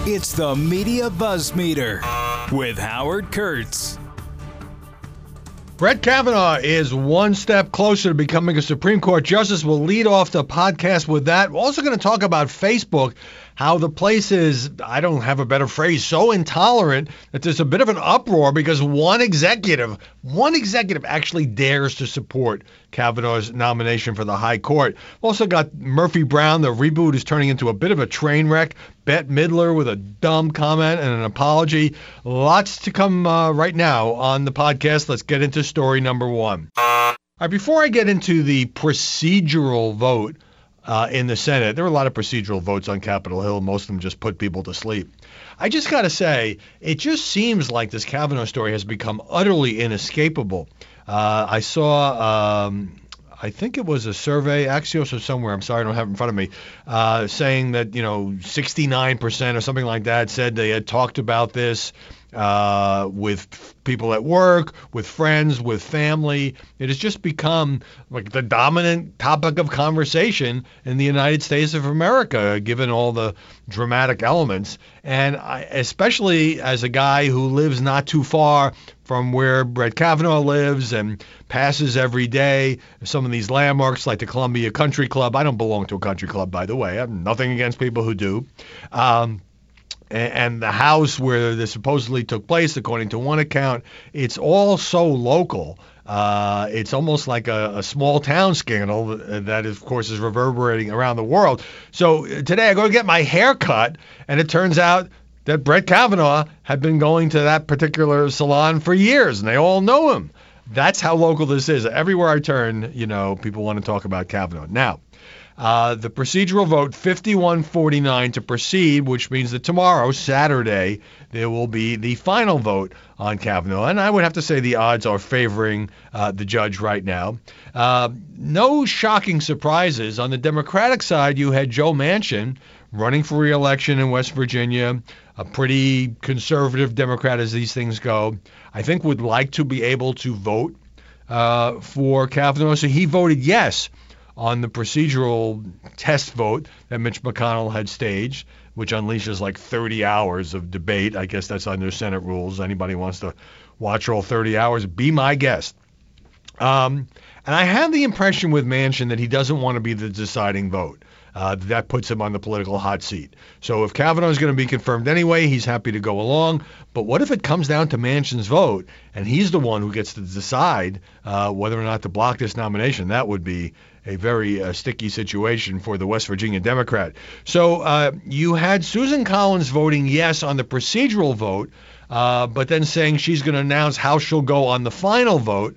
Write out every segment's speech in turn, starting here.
It's the Media Buzz Meter with Howard Kurtz. Brett Kavanaugh is one step closer to becoming a Supreme Court justice. We'll lead off the podcast with that. We're also going to talk about Facebook, how the place is, I don't have a better phrase, so intolerant that there's a bit of an uproar because one executive actually dares to support Kavanaugh's nomination for the High Court. We've also got Murphy Brown. The reboot is turning into a bit of a train wreck. Bette Midler with a dumb comment and an apology. Lots to come right now on the podcast. Let's get into story number one. All right, before I get into the procedural vote in the Senate, there were a lot of procedural votes on Capitol Hill. Most of them just put people to sleep. I just got to say, it just seems like this Kavanaugh story has become utterly inescapable. I saw, I think it was a survey, Axios or somewhere, I'm sorry, I don't have it in front of me, saying that, 69% or something like that said they had talked about this with people at work, with friends, with family. It has just become like the dominant topic of conversation in the United States of America, given all the dramatic elements. And especially as a guy who lives not too far from where Brett Kavanaugh lives and passes every day some of these landmarks like the Columbia Country Club. I don't belong to a country club, by the way. I have nothing against people who do. And the house where this supposedly took place, according to one account, it's all so local. It's almost like a small town scandal that, of course, is reverberating around the world. So today I go to get my hair cut, and it turns out that Brett Kavanaugh had been going to that particular salon for years, and they all know him. That's how local this is. Everywhere I turn, people want to talk about Kavanaugh. Now, the procedural vote, 51-49 to proceed, which means that tomorrow, Saturday, there will be the final vote on Kavanaugh. And I would have to say the odds are favoring the judge right now. No shocking surprises. On the Democratic side, you had Joe Manchin running for re-election in West Virginia, a pretty conservative Democrat as these things go. I think would like to be able to vote for Kavanaugh. So he voted yes on the procedural test vote that Mitch McConnell had staged, which unleashes like 30 hours of debate. I guess that's under Senate rules. Anybody wants to watch all 30 hours, be my guest. And I have the impression with Manchin that he doesn't want to be the deciding vote. That puts him on the political hot seat. So if Kavanaugh is going to be confirmed anyway, he's happy to go along. But what if it comes down to Manchin's vote and he's the one who gets to decide whether or not to block this nomination? That would be a very sticky situation for the West Virginia Democrat. So you had Susan Collins voting yes on the procedural vote, but then saying she's going to announce how she'll go on the final vote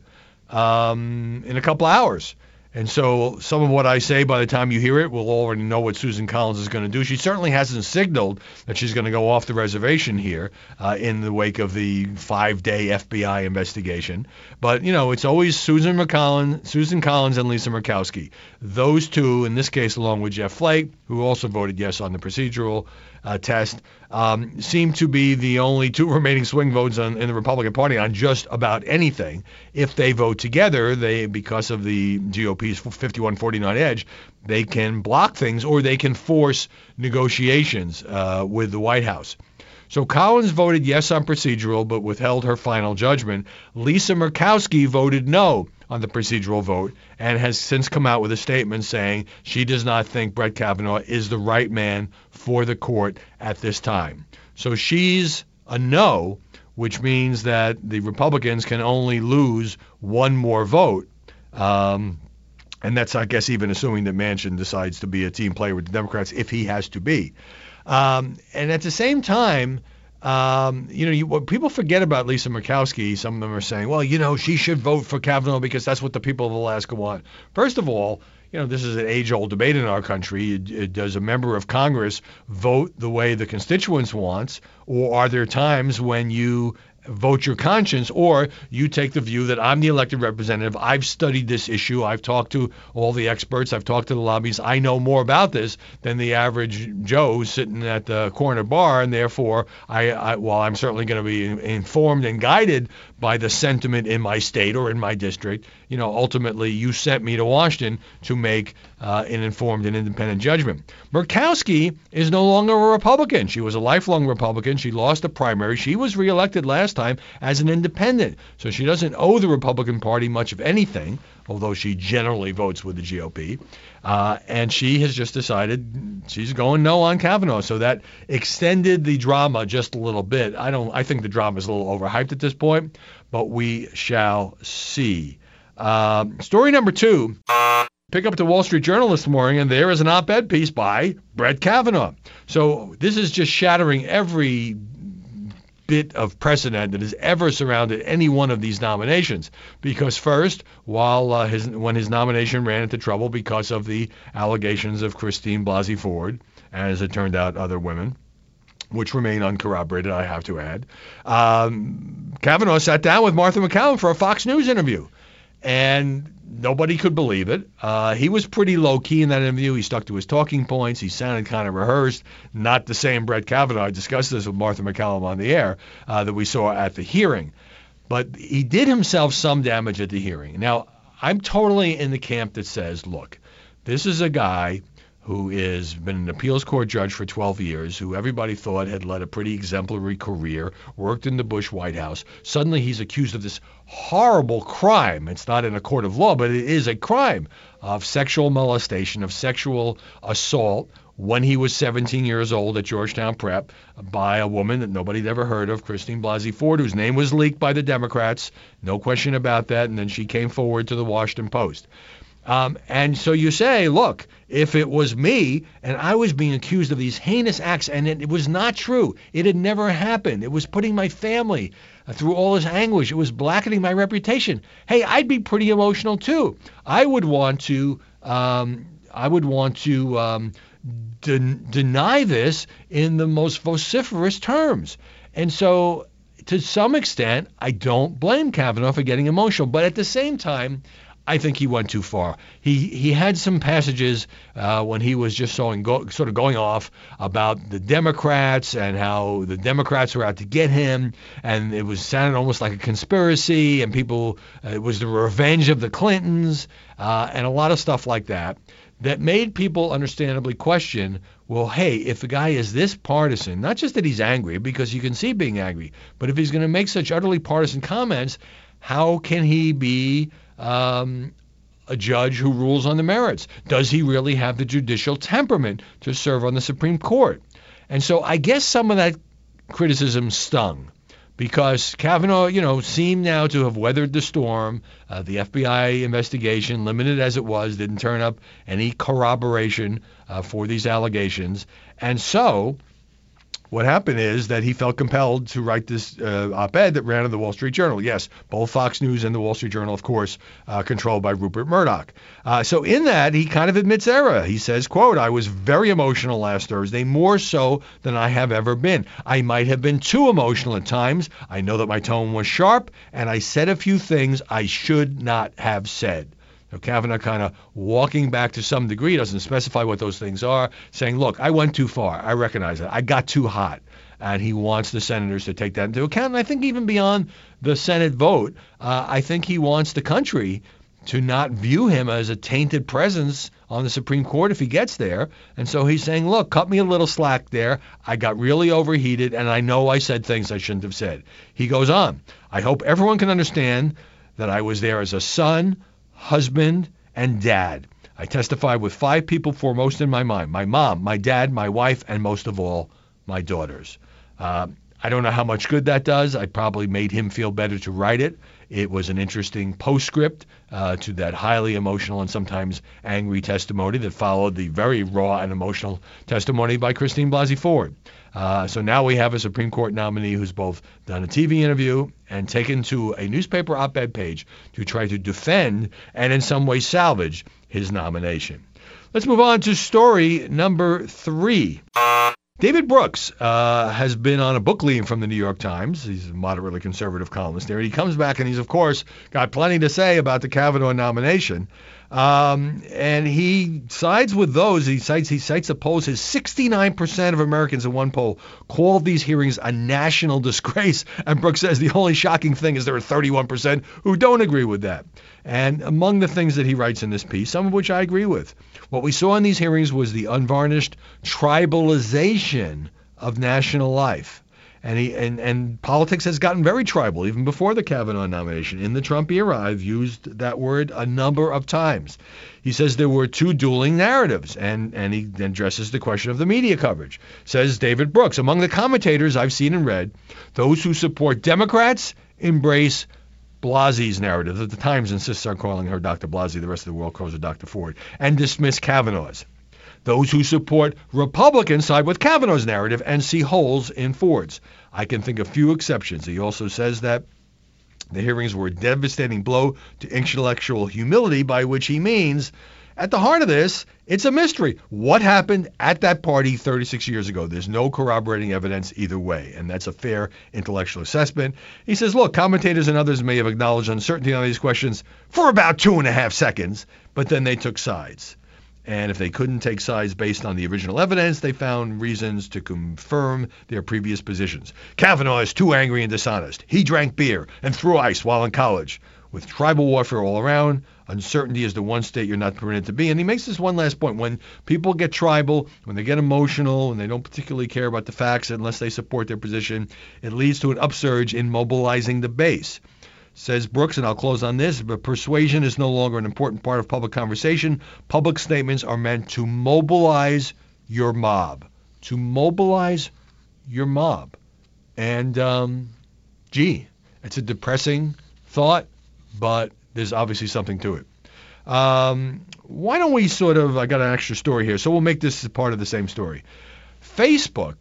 in a couple hours. And so some of what I say, by the time you hear it, we'll already know what Susan Collins is going to do. She certainly hasn't signaled that she's going to go off the reservation here in the wake of the 5-day FBI investigation. But, it's always Susan Collins and Lisa Murkowski. Those two, in this case, along with Jeff Flake, who also voted yes on the procedural test, seem to be the only two remaining swing votes in the Republican Party on just about anything. If they vote together, because of the GOP's 51-49 edge, they can block things or they can force negotiations with the White House. So Collins voted yes on procedural but withheld her final judgment. Lisa Murkowski voted no on the procedural vote and has since come out with a statement saying she does not think Brett Kavanaugh is the right man for the court at this time. So she's a no, which means that the Republicans can only lose one more vote. And that's, I guess, even assuming that Manchin decides to be a team player with the Democrats, if he has to be. And at the same time, what people forget about Lisa Murkowski, some of them are saying, well, she should vote for Kavanaugh because that's what the people of Alaska want. First of all, this is an age-old debate in our country. Does a member of Congress vote the way the constituents wants, or are there times when you vote your conscience, or you take the view that I'm the elected representative, I've studied this issue, I've talked to all the experts, I've talked to the lobbies, I know more about this than the average Joe sitting at the corner bar, and therefore, while I'm certainly going to be informed and guided by the sentiment in my state or in my district, ultimately you sent me to Washington to make in informed and independent judgment. Murkowski is no longer a Republican. She was a lifelong Republican. She lost the primary. She was reelected last time as an independent, so she doesn't owe the Republican Party much of anything, although she generally votes with the GOP. And she has just decided she's going no on Kavanaugh. So that extended the drama just a little bit. I think the drama is a little overhyped at this point, but we shall see. Story number 2. Pick up the Wall Street Journal this morning, and there is an op-ed piece by Brett Kavanaugh. So this is just shattering every bit of precedent that has ever surrounded any one of these nominations. Because first, when his nomination ran into trouble because of the allegations of Christine Blasey Ford, and as it turned out, other women, which remain uncorroborated, I have to add, Kavanaugh sat down with Martha MacCallum for a Fox News interview. And nobody could believe it. He was pretty low-key in that interview. He stuck to his talking points. He sounded kind of rehearsed. Not the same Brett Kavanaugh. I discussed this with Martha MacCallum on the air that we saw at the hearing. But he did himself some damage at the hearing. Now, I'm totally in the camp that says, look, this is a guy who has been an appeals court judge for 12 years, who everybody thought had led a pretty exemplary career, worked in the Bush White House. Suddenly he's accused of this horrible crime. It's not in a court of law, but it is a crime of sexual molestation, of sexual assault when he was 17 years old at Georgetown Prep by a woman that nobody had ever heard of, Christine Blasey Ford, whose name was leaked by the Democrats. No question about that. And then she came forward to the Washington Post. And so you say, look, if it was me and I was being accused of these heinous acts and it was not true, it had never happened, it was putting my family through all this anguish, it was blackening my reputation, hey, I'd be pretty emotional too. I would want to deny this in the most vociferous terms. And so to some extent, I don't blame Kavanaugh for getting emotional, but at the same time, I think he went too far. He had some passages when he was just sort of going off about the Democrats and how the Democrats were out to get him, and it sounded almost like a conspiracy, and it was the revenge of the Clintons, and a lot of stuff like that made people understandably question, well, hey, if the guy is this partisan, not just that he's angry, because you can see being angry, but if he's going to make such utterly partisan comments, how can he be a judge who rules on the merits? Does he really have the judicial temperament to serve on the Supreme Court? And so I guess some of that criticism stung because Kavanaugh, seemed now to have weathered the storm. The FBI investigation, limited as it was, didn't turn up any corroboration for these allegations. And so what happened is that he felt compelled to write this op-ed that ran in the Wall Street Journal. Yes, both Fox News and the Wall Street Journal, of course, controlled by Rupert Murdoch. So in that, he kind of admits error. He says, quote, I was very emotional last Thursday, more so than I have ever been. I might have been too emotional at times. I know that my tone was sharp, and I said a few things I should not have said. Kavanaugh kind of walking back to some degree, doesn't specify what those things are, saying, look, I went too far. I recognize it. I got too hot. And he wants the senators to take that into account. And I think even beyond the Senate vote, I think he wants the country to not view him as a tainted presence on the Supreme Court if he gets there. And so he's saying, look, cut me a little slack there. I got really overheated, and I know I said things I shouldn't have said. He goes on, I hope everyone can understand that I was there as a son, husband, and dad. I testified with 5 people foremost in my mind: my mom, my dad, my wife, and most of all, my daughters. I don't know how much good that does. I probably made him feel better to write it. It was an interesting postscript to that highly emotional and sometimes angry testimony that followed the very raw and emotional testimony by Christine Blasey Ford. So now we have a Supreme Court nominee who's both done a TV interview and taken to a newspaper op-ed page to try to defend and in some way salvage his nomination. Let's move on to story number 3. David Brooks has been on a book leave from the New York Times. He's a moderately conservative columnist there. He comes back and he's, of course, got plenty to say about the Kavanaugh nomination. And he sides with those. He cites the polls. His 69% of Americans in one poll called these hearings a national disgrace. And Brooks says the only shocking thing is there are 31% who don't agree with that. And among the things that he writes in this piece, some of which I agree with, what we saw in these hearings was the unvarnished tribalization of national life. And politics has gotten very tribal, even before the Kavanaugh nomination. In the Trump era, I've used that word a number of times. He says there were two dueling narratives, and he then addresses the question of the media coverage. Says David Brooks, among the commentators I've seen and read, those who support Democrats embrace Blasio's narrative. The Times insists on calling her Dr. Blasio. The rest of the world calls her Dr. Ford, and dismiss Kavanaugh's. Those who support Republicans side with Kavanaugh's narrative and see holes in Ford's. I can think of few exceptions. He also says that the hearings were a devastating blow to intellectual humility, by which he means, at the heart of this, it's a mystery. What happened at that party 36 years ago? There's no corroborating evidence either way, and that's a fair intellectual assessment. He says, look, commentators and others may have acknowledged uncertainty on these questions for about 2.5 seconds, but then they took sides. And if they couldn't take sides based on the original evidence, they found reasons to confirm their previous positions. Kavanaugh is too angry and dishonest. He drank beer and threw ice while in college. With tribal warfare all around, uncertainty is the one state you're not permitted to be. And he makes this one last point. When people get tribal, when they get emotional, and they don't particularly care about the facts unless they support their position, it leads to an upsurge in mobilizing the base. Says Brooks, and I'll close on this, but persuasion is no longer an important part of public conversation. Public statements are meant to mobilize your mob. To mobilize your mob. And, it's a depressing thought, but there's obviously something to it. Why don't we I got an extra story here, so we'll make this part of the same story. Facebook,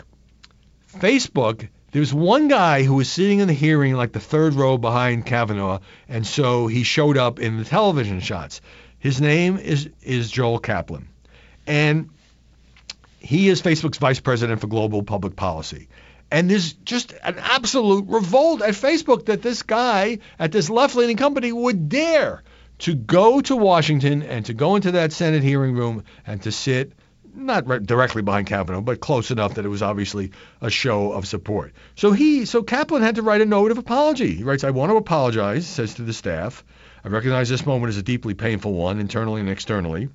there's one guy who was sitting in the hearing like the third row behind Kavanaugh, and so he showed up in the television shots. His name is Joel Kaplan, and he is Facebook's vice president for global public policy. And there's just an absolute revolt at Facebook that this guy at this left-leaning company would dare to go to Washington and to go into that Senate hearing room and to sit not directly behind Kavanaugh, but close enough that it was obviously a show of support. So Kaplan had to write a note of apology. He writes, I want to apologize, says to the staff. I recognize this moment as a deeply painful one, internally and externally.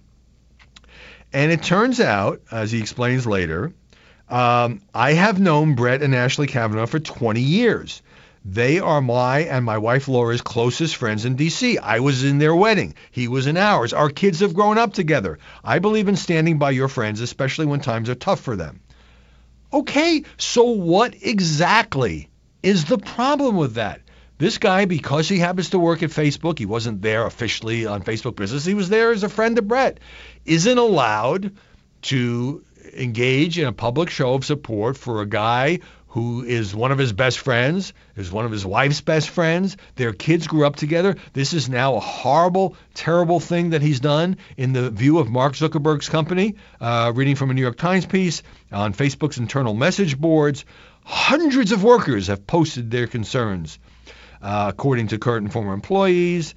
And it turns out, as he explains later, I have known Brett and Ashley Kavanaugh for 20 years. They are my and my wife Laura's closest friends in D.C. I was in their wedding. He was in ours. Our kids have grown up together. I believe in standing by your friends, especially when times are tough for them. Okay, so what exactly is the problem with that? This guy, because he happens to work at Facebook, he wasn't there officially on Facebook business, he was there as a friend of Brett, isn't allowed to engage in a public show of support for a guy who is one of his best friends, is one of his wife's best friends. Their kids grew up together. This is now a horrible, terrible thing that he's done in the view of Mark Zuckerberg's company. Reading from a New York Times piece on Facebook's internal message boards, hundreds of workers have posted their concerns. According to current and former employees,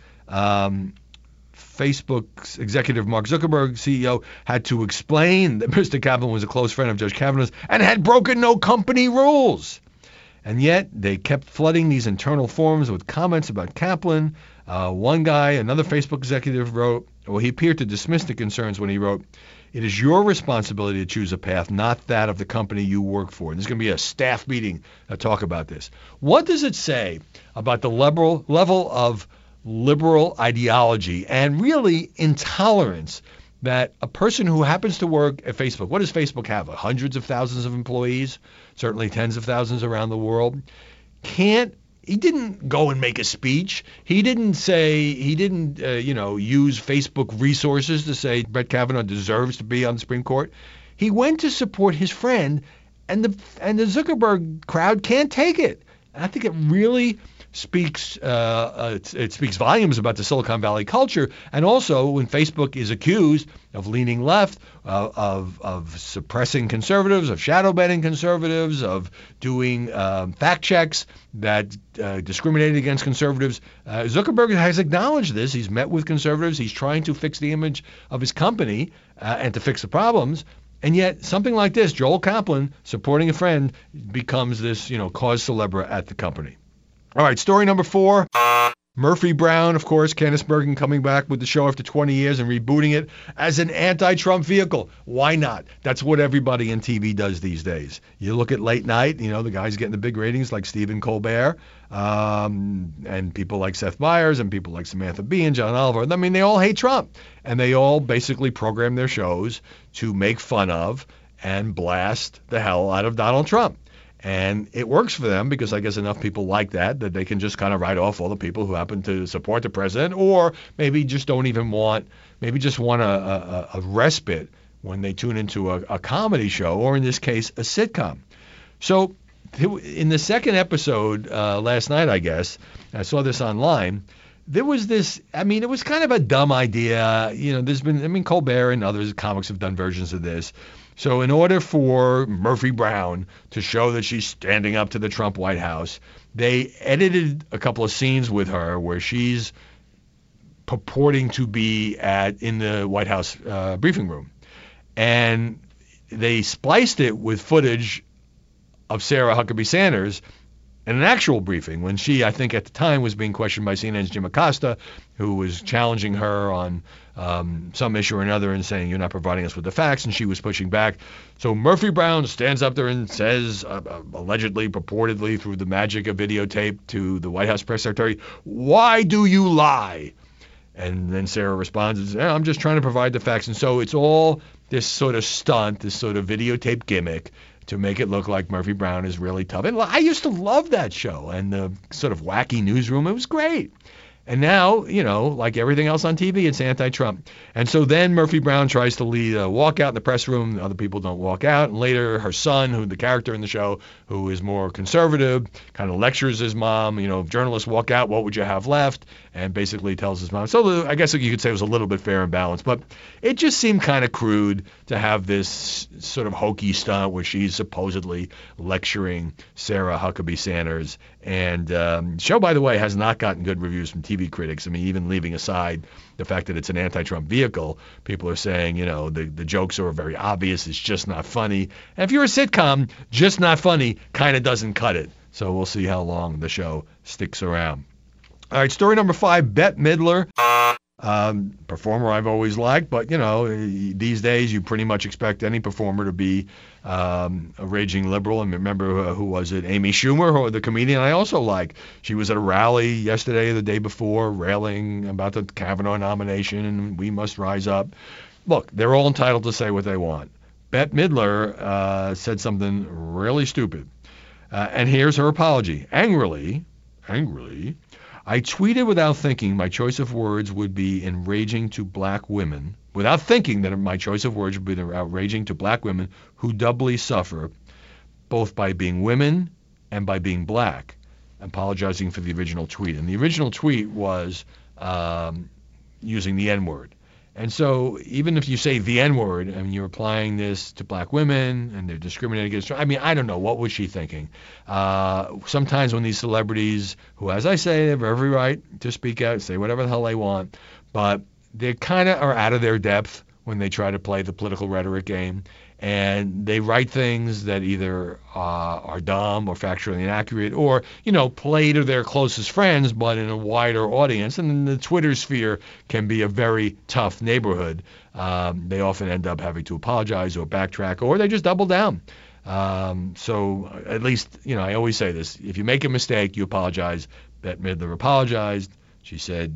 Facebook's executive Mark Zuckerberg, CEO, had to explain that Mr. Kaplan was a close friend of Judge Kavanaugh's and had broken no company rules. And yet they kept flooding these internal forums with comments about Kaplan. One guy, another Facebook executive wrote, he appeared to dismiss the concerns when he wrote, it is your responsibility to choose a path, not that of the company you work for. And there's going to be a staff meeting to talk about this. What does it say about the level of liberal ideology and really intolerance that a person who happens to work at Facebook, what does Facebook have? Hundreds of thousands of employees, certainly tens of thousands around the world, he didn't go and make a speech. He didn't use Facebook resources to say Brett Kavanaugh deserves to be on the Supreme Court. He went to support his friend, and the Zuckerberg crowd can't take it. And I think it really speaks it speaks volumes about the Silicon Valley culture. And also, when Facebook is accused of leaning left, of suppressing conservatives, of shadow banning conservatives, of doing fact checks that discriminated against conservatives, Zuckerberg has acknowledged this. He's met with conservatives. He's trying to fix the image of his company and to fix the problems. And yet, something like this, Joel Kaplan supporting a friend, becomes this, cause célèbre at the company. All right, story number 4. Murphy Brown, of course, Candice Bergen coming back with the show after 20 years and rebooting it as an anti-Trump vehicle. Why not? That's what everybody in TV does these days. You look at late night, the guys getting the big ratings like Stephen Colbert, and people like Seth Meyers and people like Samantha Bee and John Oliver. I mean, they all hate Trump, and they all basically program their shows to make fun of and blast the hell out of Donald Trump. And it works for them because I guess enough people like that they can just kind of write off all the people who happen to support the president, or maybe just don't even want, a respite when they tune into a comedy show, or in this case, a sitcom. So in the second episode last night, I guess, I saw this online, there was this, it was kind of a dumb idea. There's been, Colbert and others, comics have done versions of this. So in order for Murphy Brown to show that she's standing up to the Trump White House, they edited a couple of scenes with her where she's purporting to be in the White House briefing room. And they spliced it with footage of Sarah Huckabee Sanders in an actual briefing when she, I think at the time, was being questioned by CNN's Jim Acosta, who was challenging her on some issue or another and saying, you're not providing us with the facts, and she was pushing back. So Murphy Brown stands up there and says, allegedly, purportedly, through the magic of videotape to the White House press secretary, why do you lie? And then Sarah responds, I'm just trying to provide the facts. And so it's all this sort of stunt, this sort of videotape gimmick to make it look like Murphy Brown is really tough. And I used to love that show and the sort of wacky newsroom. It was great. And now, like everything else on TV, it's anti-Trump. And so then Murphy Brown tries to lead a walkout in the press room. Other people don't walk out. And later her son, who the character in the show, who is more conservative, kind of lectures his mom. If journalists walk out, what would you have left? And basically tells his mom. So I guess you could say it was a little bit fair and balanced. But it just seemed kind of crude to have this sort of hokey stunt where she's supposedly lecturing Sarah Huckabee Sanders. And the show, by the way, has not gotten good reviews from TV critics. Even leaving aside the fact that it's an anti-Trump vehicle, people are saying, the jokes are very obvious. It's just not funny. And if you're a sitcom, just not funny kind of doesn't cut it. So we'll see how long the show sticks around. All right, story number 5, Bette Midler. Performer I've always liked, but these days you pretty much expect any performer to be a raging liberal. And remember, who was it? Amy Schumer, the comedian I also like. She was at a rally yesterday or the day before railing about the Kavanaugh nomination and we must rise up. Look, they're all entitled to say what they want. Bette Midler said something really stupid. And here's her apology. Angrily, I tweeted without thinking my choice of words would be enraging to black women, without thinking that my choice of words would be outraging to black women who doubly suffer, both by being women and by being black, apologizing for the original tweet. And the original tweet was using the N-word. And so even if you say the N-word, you're applying this to black women and they're discriminating against, I don't know, what was she thinking? Sometimes when these celebrities, who, as I say, have every right to speak out, say whatever the hell they want, but they kind of are out of their depth when they try to play the political rhetoric game. And they write things that either are dumb or factually inaccurate or, play to their closest friends, but in a wider audience. And then the Twitter sphere can be a very tough neighborhood. They often end up having to apologize or backtrack, or they just double down. So at least, I always say this. If you make a mistake, you apologize. Bette Midler apologized. She said...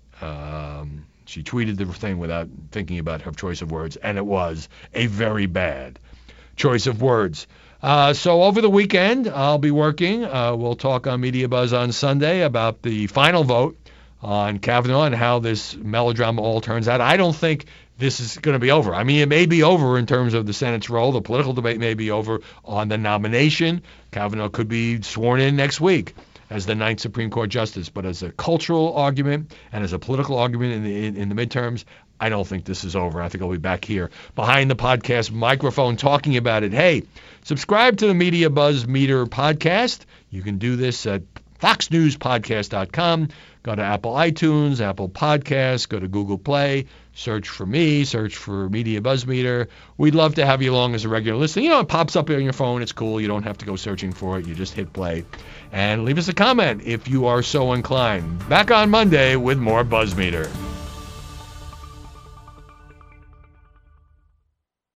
She tweeted the thing without thinking about her choice of words, and it was a very bad choice of words. So over the weekend, I'll be working. We'll talk on Media Buzz on Sunday about the final vote on Kavanaugh and how this melodrama all turns out. I don't think this is going to be over. I mean, it may be over in terms of the Senate's role. The political debate may be over on the nomination. Kavanaugh could be sworn in next week as the 9th Supreme Court Justice. But as a cultural argument and as a political argument in the midterms, I don't think this is over. I think I'll be back here behind the podcast microphone talking about it. Hey, subscribe to the Media Buzz Meter podcast. You can do this at foxnewspodcast.com. Go to Apple iTunes, Apple Podcasts, go to Google Play, search for me, search for Media Buzz Meter. We'd love to have you along as a regular listener. You know, it pops up on your phone. It's cool. You don't have to go searching for it. You just hit play. And leave us a comment if you are so inclined. Back on Monday with more Buzz Meter.